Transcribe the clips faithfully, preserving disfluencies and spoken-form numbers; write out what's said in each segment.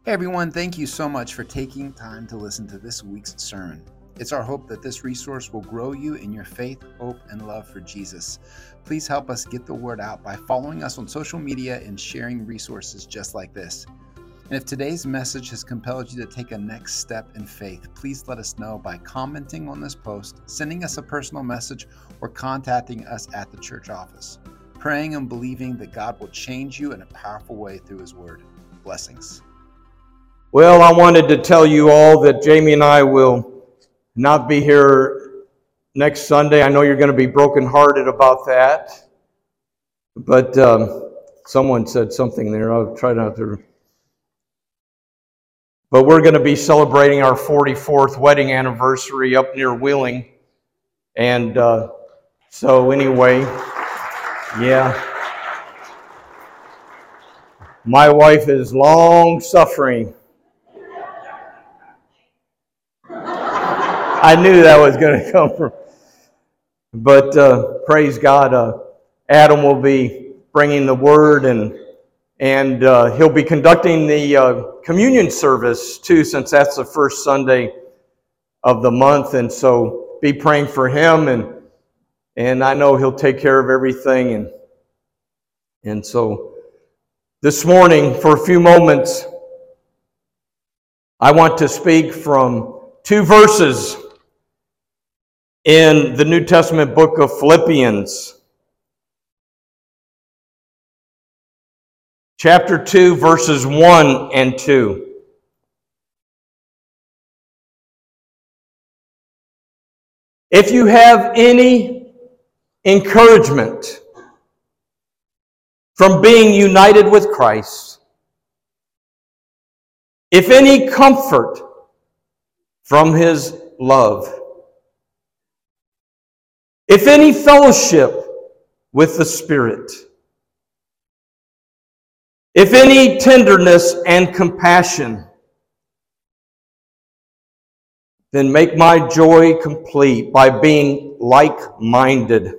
Hey everyone, thank you so much for taking time to listen to this week's sermon. It's our hope that this resource will grow you in your faith, hope, and love for Jesus. Please help us get the word out by following us on social media and sharing resources just like this. And if today's message has compelled you to take a next step in faith, please let us know by commenting on this post, sending us a personal message, or contacting us at the church office. Praying and believing that God will change you in a powerful way through His Word. Blessings. Well, I wanted to tell you all that Jamie and I will not be here next Sunday. I know you're going to be brokenhearted about that. But um, someone said something there. I'll try not to. But we're going to be celebrating our forty-fourth wedding anniversary up near Wheeling. And uh, so anyway, yeah. My wife is long-suffering. I knew that was going to come from. But uh, praise God, uh, Adam will be bringing the word, and and uh, he'll be conducting the uh, communion service too, since that's the first Sunday of the month. And so be praying for him, and and I know he'll take care of everything. And and so this morning, for a few moments, I want to speak from two verses in the New Testament book of Philippians. Chapter two, verses one and two. If you have any encouragement from being united with Christ, if any comfort from His love, if any fellowship with the Spirit, if any tenderness and compassion, then make my joy complete by being like-minded,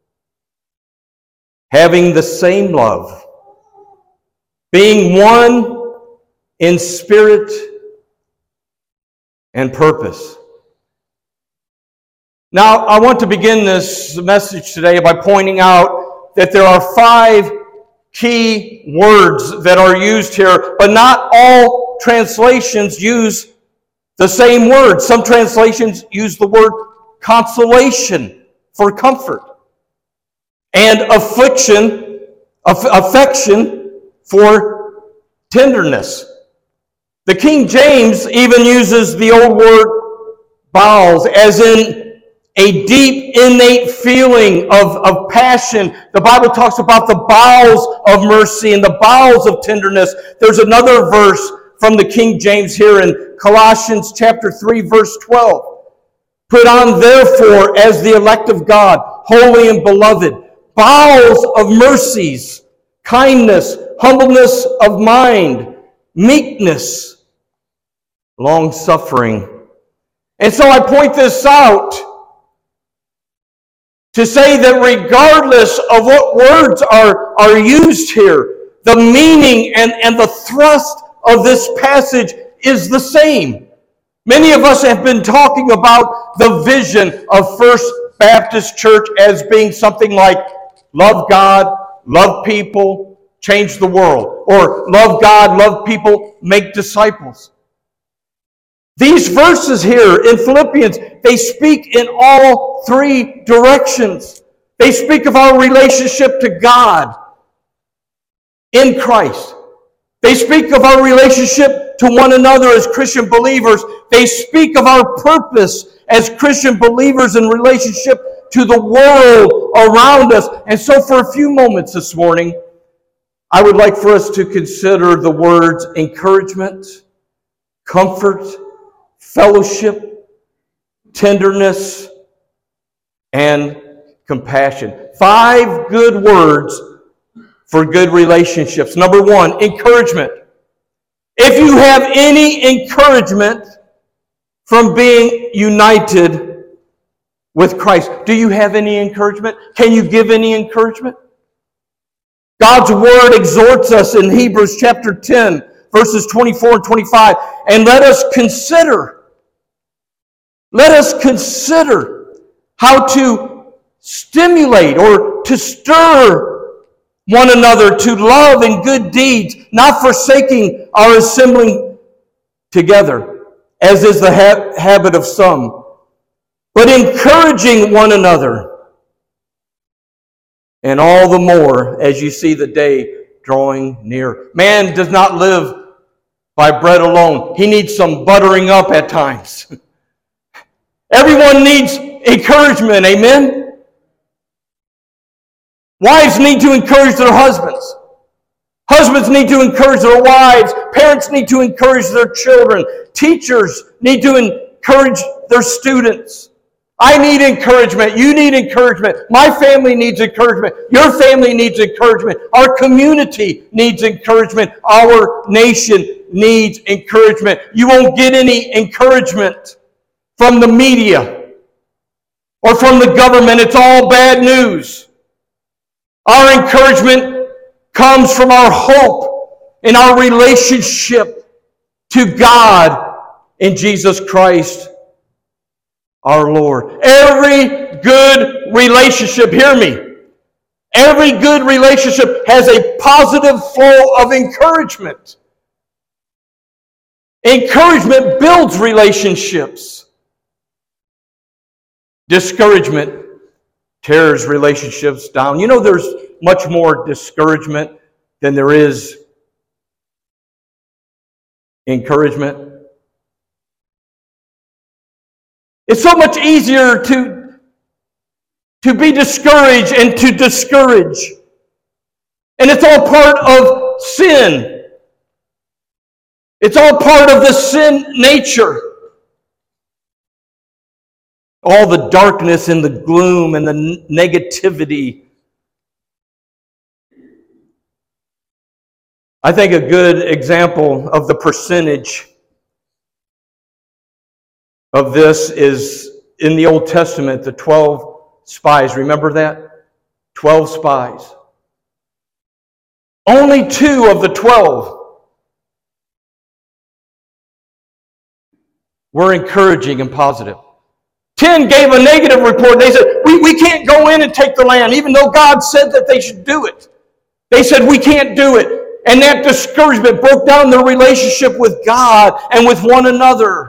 having the same love, being one in spirit and purpose. Now, I want to begin this message today by pointing out that there are five key words that are used here, but not all translations use the same word. Some translations use the word consolation for comfort, and affliction, aff- affection for tenderness. The King James even uses the old word bowels, as in a deep, innate feeling of, of passion. The Bible talks about the bowels of mercy and the bowels of tenderness. There's another verse from the King James here in Colossians chapter three, verse twelve. Put on therefore as the elect of God, holy and beloved, bowels of mercies, kindness, humbleness of mind, meekness, long-suffering. And so I point this out to say that regardless of what words are, are used here, the meaning and, and the thrust of this passage is the same. Many of us have been talking about the vision of First Baptist Church as being something like love God, love people, change the world, or love God, love people, make disciples. These verses here in Philippians, they speak in all three directions. They speak of our relationship to God in Christ. They speak of our relationship to one another as Christian believers. They speak of our purpose as Christian believers in relationship to the world around us. And so for a few moments this morning, I would like for us to consider the words encouragement, comfort, fellowship, tenderness, and compassion. Five good words for good relationships. Number one, encouragement. If you have any encouragement from being united with Christ, do you have any encouragement? Can you give any encouragement? God's Word exhorts us in Hebrews chapter ten, verses twenty-four and twenty-five. And let us consider, let us consider how to stimulate or to stir one another to love and good deeds, not forsaking our assembling together, as is the ha- habit of some, but encouraging one another. And all the more as you see the day drawing near. Man does not live by bread alone. He needs some buttering up at times. Everyone needs encouragement, amen? Wives need to encourage their husbands. Husbands need to encourage their wives. Parents need to encourage their children. Teachers need to encourage their students. I need encouragement. You need encouragement. My family needs encouragement. Your family needs encouragement. Our community needs encouragement. Our nation needs encouragement. You won't get any encouragement from the media or from the government. It's all bad news. Our encouragement comes from our hope in our relationship to God in Jesus Christ our Lord. Every good relationship, hear me, every good relationship has a positive flow of encouragement. Encouragement builds relationships. Discouragement tears relationships down. You know, there's much more discouragement than there is encouragement. It's so much easier to, to be discouraged and to discourage. And it's all part of sin. It's all part of the sin nature. All the darkness and the gloom and the negativity. I think a good example of the percentage of this is in the Old Testament, the twelve spies. Remember that? twelve spies. Only two of the twelve were encouraging and positive. Ten gave a negative report. They said, we, we can't go in and take the land, even though God said that they should do it. They said, we can't do it. And that discouragement broke down their relationship with God and with one another.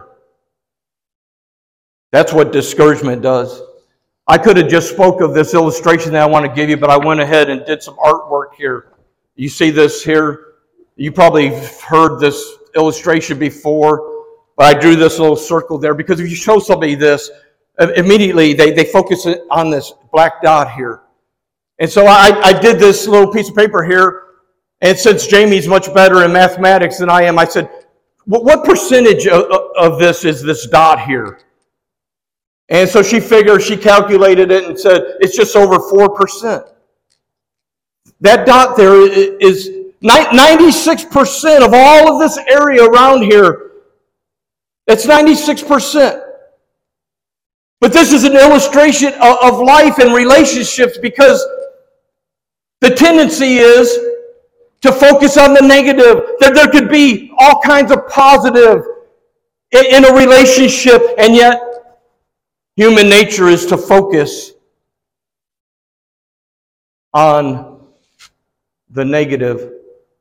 That's what discouragement does. I could have just spoke of this illustration that I want to give you, but I went ahead and did some artwork here. You see this here? You probably heard this illustration before, but I drew this little circle there because if you show somebody this, immediately they, they focus on this black dot here. And so I, I did this little piece of paper here, and since Jamie's much better in mathematics than I am, I said, what, what percentage of, of this is this dot here? And so she figured, she calculated it and said, it's just over four percent. That dot there is ninety-six percent of all of this area around here. It's ninety-six percent. But this is an illustration of life and relationships because the tendency is to focus on the negative. That there could be all kinds of positive in a relationship, and yet human nature is to focus on the negative.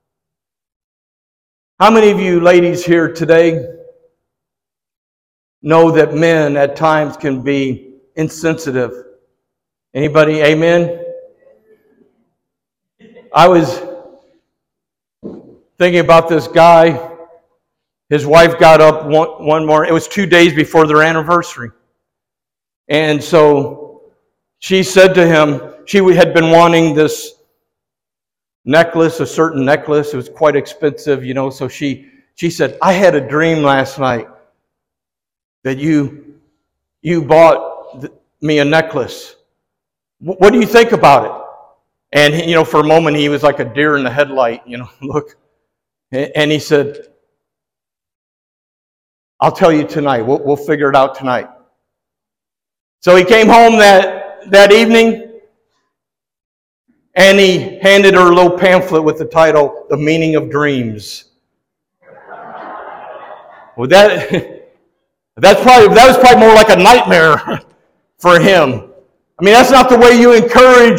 How many of you ladies here today know that men at times can be insensitive? Anybody, amen? I was thinking about this guy. His wife got up one, one morning. It was two days before their anniversary. And so she said to him, she had been wanting this necklace, a certain necklace. It was quite expensive, you know. So she, she said, I had a dream last night that you, you bought me a necklace. What do you think about it? And, you know, for a moment he was like a deer in the headlight, you know, look. And he said, I'll tell you tonight. We'll, we'll figure it out tonight. So he came home that, that evening, and he handed her a little pamphlet with the title, The Meaning of Dreams. Well, that that's probably that was probably more like a nightmare for him. I mean, that's not the way you encourage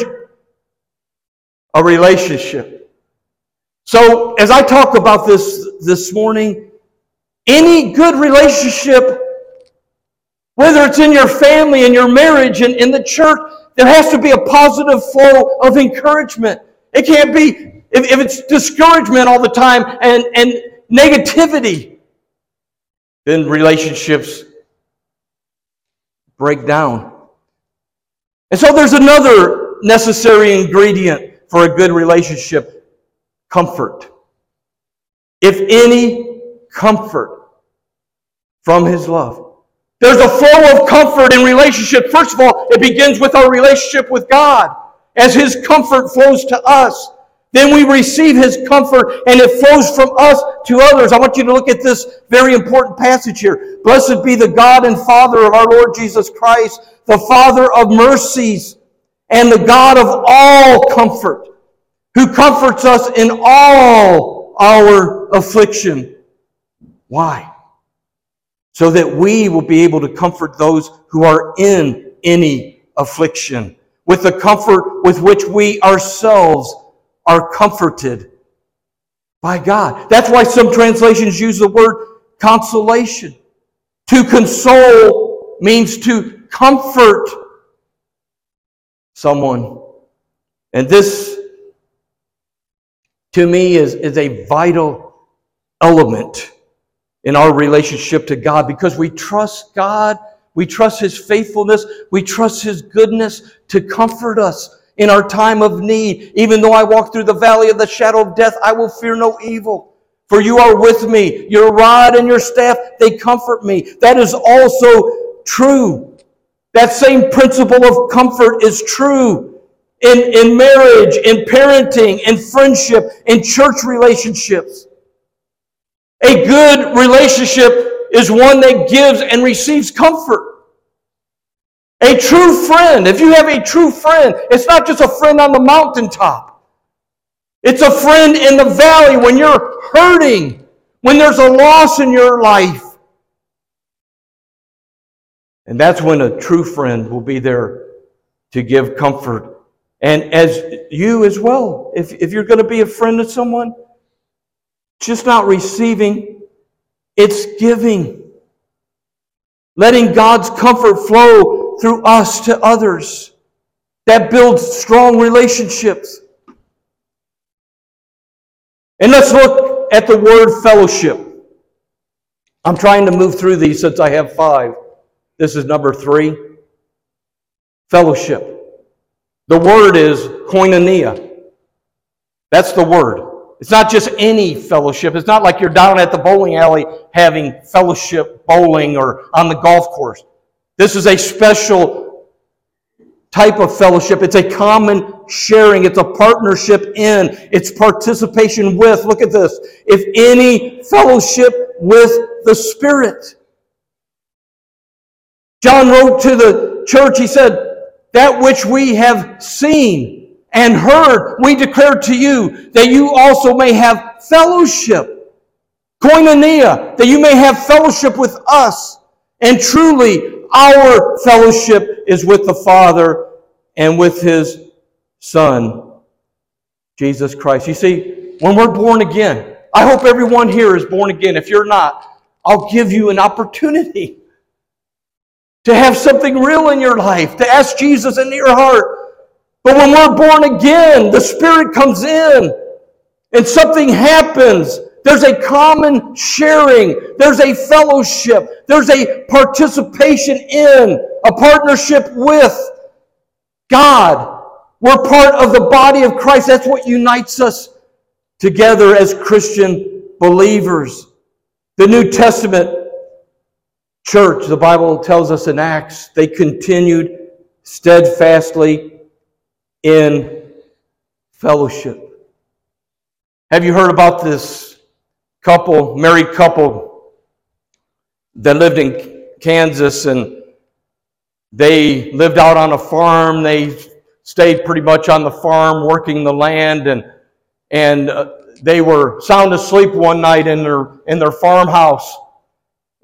a relationship. So, as I talk about this this morning, any good relationship, whether it's in your family, in your marriage, in, in the church, there has to be a positive flow of encouragement. It can't be, if, if it's discouragement all the time and, and negativity, then relationships break down. And so there's another necessary ingredient for a good relationship: comfort. If any comfort from His love. There's a flow of comfort in relationship. First of all, it begins with our relationship with God. As His comfort flows to us, then we receive His comfort and it flows from us to others. I want you to look at this very important passage here. Blessed be the God and Father of our Lord Jesus Christ, the Father of mercies and the God of all comfort, who comforts us in all our affliction. Why? So that we will be able to comfort those who are in any affliction with the comfort with which we ourselves are comforted by God. That's why some translations use the word consolation. To console means to comfort someone. And this, to me, is, is a vital element in our relationship to God, because we trust God, we trust His faithfulness, we trust His goodness to comfort us in our time of need. Even though I walk through the valley of the shadow of death, I will fear no evil. For you are with me. Your rod and your staff, they comfort me. That is also true. That same principle of comfort is true in, in marriage, in parenting, in friendship, in church relationships. A good relationship is one that gives and receives comfort. A true friend, if you have a true friend, it's not just a friend on the mountaintop. It's a friend in the valley when you're hurting, when there's a loss in your life. And that's when a true friend will be there to give comfort. And as you as well, if, if you're going to be a friend of someone, just not receiving, it's giving. Letting God's comfort flow through us to others. That builds strong relationships. And let's look at the word fellowship. I'm trying to move through these since I have five. This is number three. Fellowship. The word is koinonia. That's the word. It's not just any fellowship. It's not like you're down at the bowling alley having fellowship bowling or on the golf course. This is a special type of fellowship. It's a common sharing. It's a partnership in. It's participation with. Look at this. If any fellowship with the Spirit. John wrote to the church, he said, that which we have seen and heard, we declare to you, that you also may have fellowship. Koinonia, that you may have fellowship with us. And truly, our fellowship is with the Father and with His Son, Jesus Christ. You see, when we're born again, I hope everyone here is born again. If you're not, I'll give you an opportunity to have something real in your life, to ask Jesus into your heart. But when we're born again, the Spirit comes in and something happens. There's a common sharing. There's a fellowship. There's a participation in, a partnership with God. We're part of the body of Christ. That's what unites us together as Christian believers. The New Testament church, the Bible tells us in Acts, they continued steadfastly in fellowship. Have you heard about this couple, married couple that lived in Kansas, and they lived out on a farm. They stayed pretty much on the farm working the land, and and uh, they were sound asleep one night in their in their farmhouse,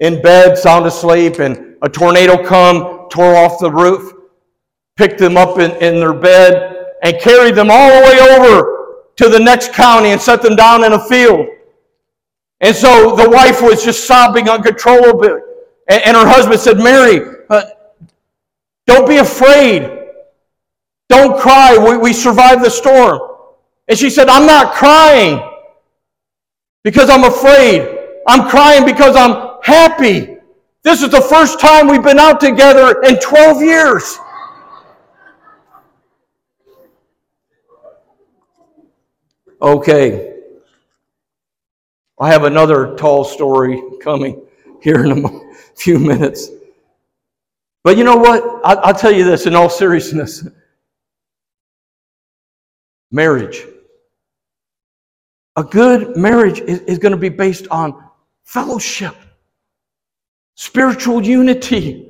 in bed, sound asleep, and a tornado come, tore off the roof, picked them up in, in their bed, and carried them all the way over to the next county and set them down in a field. And so the wife was just sobbing uncontrollably. And, and her husband said, Mary, uh, don't be afraid. Don't cry. We, we survived the storm. And she said, I'm not crying because I'm afraid. I'm crying because I'm happy. This is the first time we've been out together in twelve years. Okay. I have another tall story coming here in a few minutes. But you know what? I'll tell you this in all seriousness. Marriage. A good marriage is going to be based on fellowship, spiritual unity.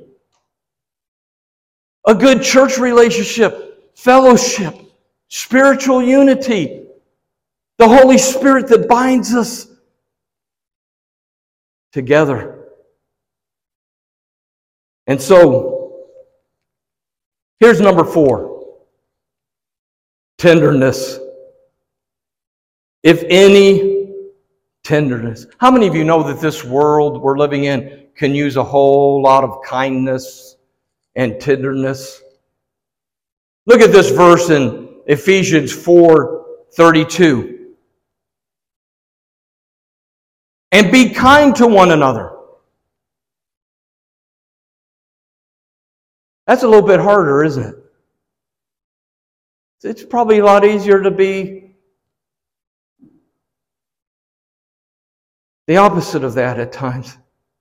A good church relationship, fellowship, spiritual unity. The Holy Spirit that binds us together. And so, here's number four. Tenderness. If any, tenderness. How many of you know that this world we're living in can use a whole lot of kindness and tenderness? Look at this verse in Ephesians four thirty-two. And be kind to one another. That's a little bit harder, isn't it? It's probably a lot easier to be the opposite of that at times.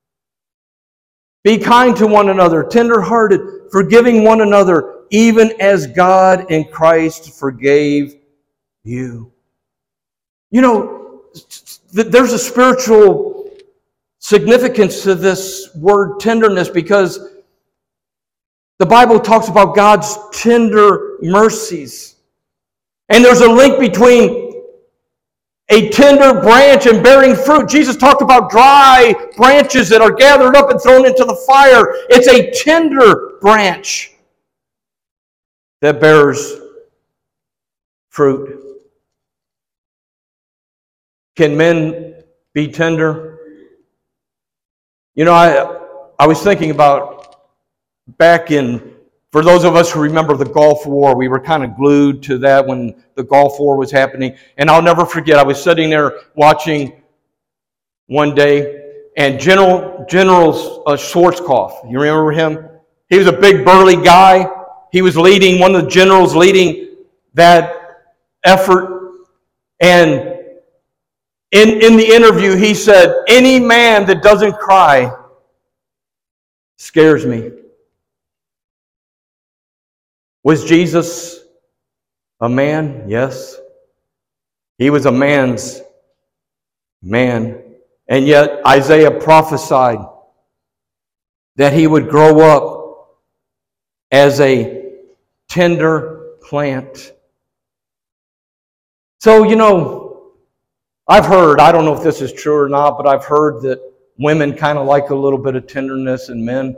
Be kind to one another, tender-hearted, forgiving one another, even as God in Christ forgave you. You know, there's a spiritual significance to this word tenderness because the Bible talks about God's tender mercies. And there's a link between a tender branch and bearing fruit. Jesus talked about dry branches that are gathered up and thrown into the fire. It's a tender branch that bears fruit. Can men be tender? You know, I I was thinking about back in, for those of us who remember the Gulf War, we were kind of glued to that when the Gulf War was happening. And I'll never forget, I was sitting there watching one day, and General General uh, Schwarzkopf, you remember him? He was a big burly guy. He was leading, one of the generals leading that effort. And In, in the interview, he said, any man that doesn't cry scares me. Was Jesus a man? Yes. He was a man's man. And yet Isaiah prophesied that he would grow up as a tender plant. So, you know, I've heard, I don't know if this is true or not, but I've heard that women kind of like a little bit of tenderness in men.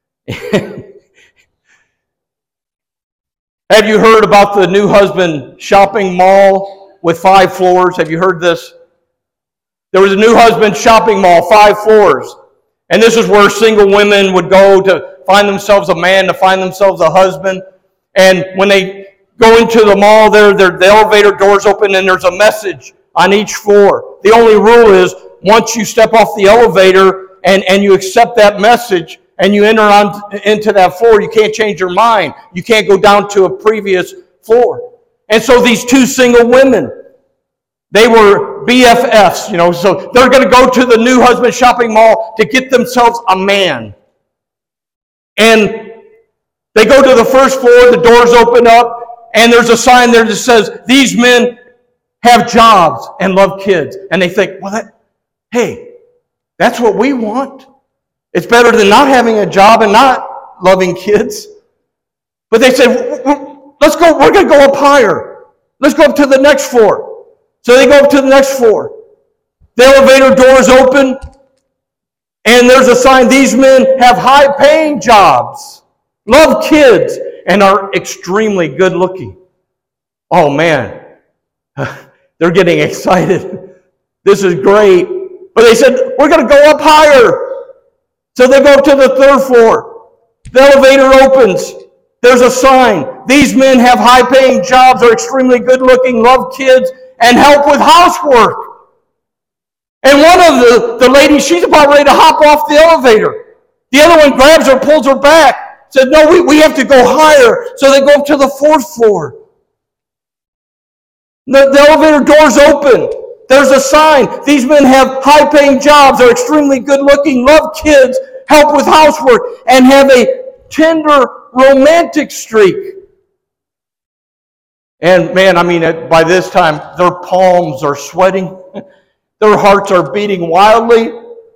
Have you heard about the new husband shopping mall with five floors? Have you heard this? There was a new husband shopping mall, five floors. And this is where single women would go to find themselves a man, to find themselves a husband. And when they go into the mall, there, the elevator doors open and there's a message on each floor. The only rule is once you step off the elevator and, and you accept that message and you enter on into that floor, you can't change your mind. You can't go down to a previous floor. And so these two single women, they were B F Fs, you know, so they're going to go to the new husband shopping mall to get themselves a man. And they go to the first floor, the doors open up, and there's a sign there that says, these men have jobs and love kids. And they think, well, that, hey, that's what we want. It's better than not having a job and not loving kids. But they said, let's go, we're going to go up higher. Let's go up to the next floor. So they go up to the next floor. The elevator doors open, And there's a sign, these men have high-paying jobs, love kids, and are extremely good-looking. Oh, man. They're getting excited. This is great. But they said, we're going to go up higher. So they go to the third floor. The elevator opens. There's a sign. These men have high-paying jobs, are extremely good-looking, love kids, and help with housework. And one of the, the ladies, she's about ready to hop off the elevator. The other one grabs her, pulls her back, said, no, we, we have to go higher. So they go up to the fourth floor. The, the elevator doors open. There's a sign. These men have high-paying jobs, are extremely good-looking, love kids, help with housework, and have a tender romantic streak. And man, I mean, by this time, their palms are sweating. Their hearts are beating wildly.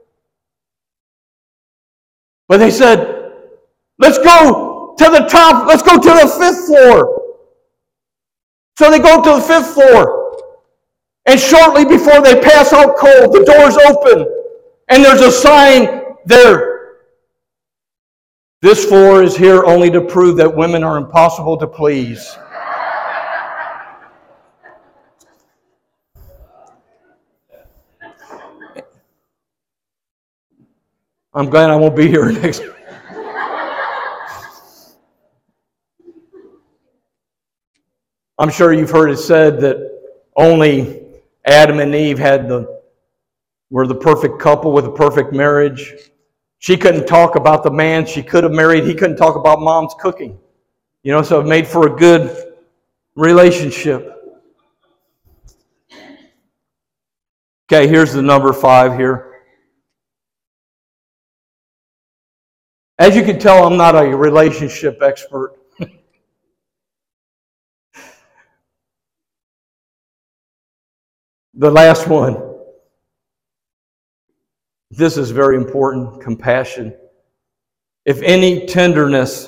But they said, let's go to the top. Let's go to the fifth floor. So they go to the fifth floor. And shortly before they pass out cold, the doors open. And there's a sign there. This floor is here only to prove that women are impossible to please. I'm glad I won't be here next. I'm sure you've heard it said that only Adam and Eve had the were the perfect couple with a perfect marriage. She couldn't talk about the man she could have married. He couldn't talk about mom's cooking. You know, so it made for a good relationship. Okay, here's the number five here. As you can tell, I'm not a relationship expert. The last one. This is very important. Compassion. If any tenderness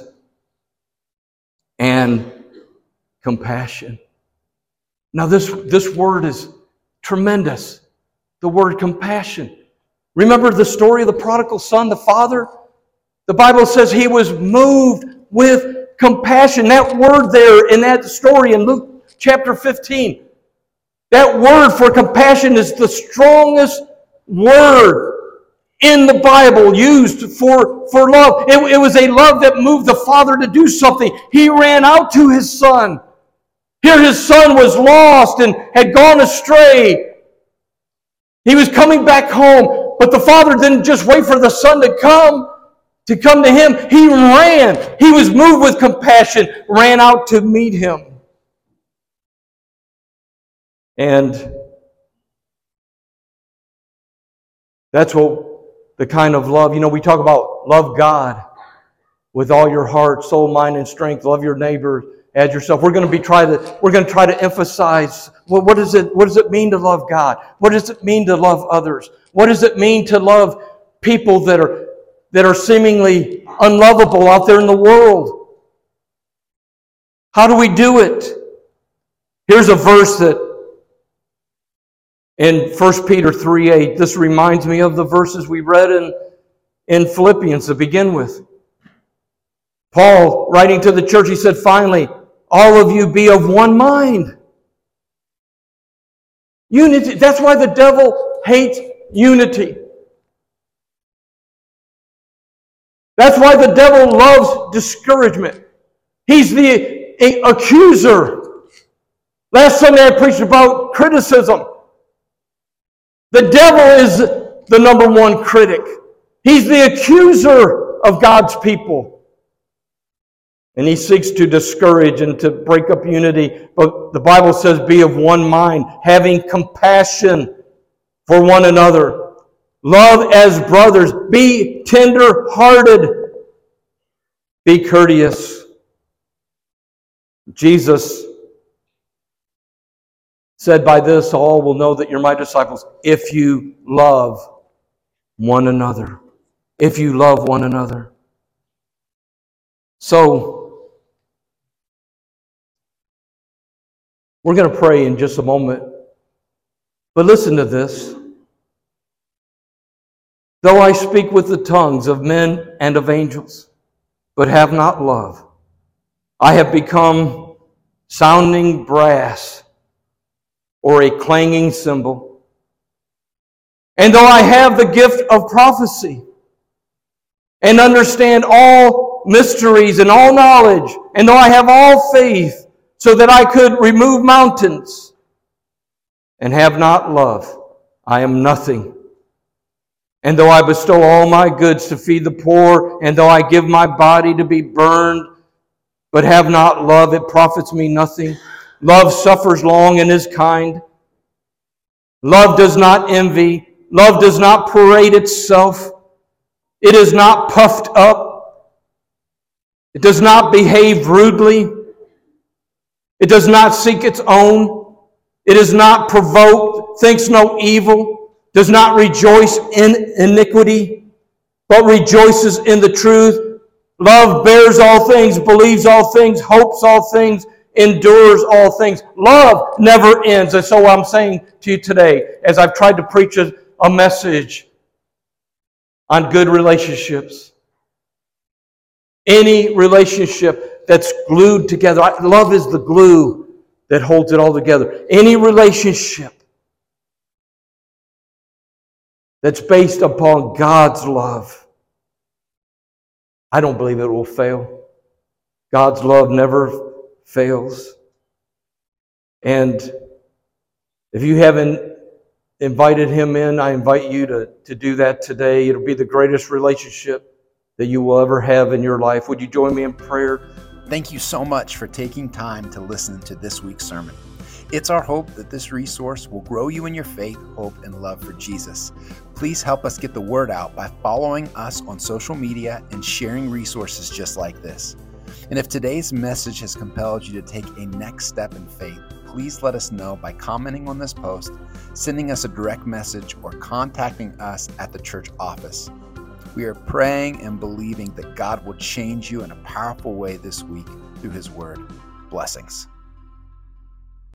and compassion. Now this, this word is tremendous. The word compassion. Remember the story of the prodigal son, the father? The Bible says he was moved with compassion. That word there in that story in Luke chapter fifteen, that word for compassion is the strongest word in the Bible used for, for love. It, it was a love that moved the father to do something. He ran out to his son. Here his son was lost and had gone astray. He was coming back home, but the father didn't just wait for the son to come. To come to him, he ran. He was moved with compassion, ran out to meet him. And that's what the kind of love, you know, we talk about love God with all your heart, soul, mind, and strength. Love your neighbor as yourself. We're going to be try to we're going to try to emphasize well, what does it what does it mean to love God? What does it mean to love others? What does it mean to love people that are that are seemingly unlovable out there in the world? How do we do it? Here's a verse that in First Peter three eight, this reminds me of the verses we read in, in Philippians to begin with. Paul, writing to the church, he said, finally, all of you be of one mind. Unity. That's why the devil hates unity. That's why the devil loves discouragement. He's the accuser. Last Sunday I preached about criticism. The devil is the number one critic. He's the accuser of God's people. And he seeks to discourage and to break up unity. But the Bible says, be of one mind, having compassion for one another. Love as brothers. Be tender-hearted. Be courteous. Jesus said, by this all will know that you're my disciples, if you love one another. If you love one another. So, we're going to pray in just a moment. But listen to this. Though I speak with the tongues of men and of angels, but have not love, I have become sounding brass or a clanging cymbal. And though I have the gift of prophecy and understand all mysteries and all knowledge, and though I have all faith so that I could remove mountains and have not love, I am nothing. And though I bestow all my goods to feed the poor, and though I give my body to be burned, but have not love, it profits me nothing. Love suffers long and is kind. Love does not envy. Love does not parade itself. It is not puffed up. It does not behave rudely. It does not seek its own. It is not provoked, thinks no evil, does not rejoice in iniquity, but rejoices in the truth. Love bears all things, believes all things, hopes all things, endures all things. Love never ends. And so I'm saying to you today, as I've tried to preach a, a message on good relationships, any relationship that's glued together, love is the glue that holds it all together. Any relationship that's based upon God's love, I don't believe it will fail. God's love never fails. And if you haven't invited Him in, I invite you to, to do that today. It'll be the greatest relationship that you will ever have in your life. Would you join me in prayer? Thank you so much for taking time to listen to this week's sermon. It's our hope that this resource will grow you in your faith, hope, and love for Jesus. Please help us get the word out by following us on social media and sharing resources just like this. And if today's message has compelled you to take a next step in faith, please let us know by commenting on this post, sending us a direct message, or contacting us at the church office. We are praying and believing that God will change you in a powerful way this week through His word. Blessings.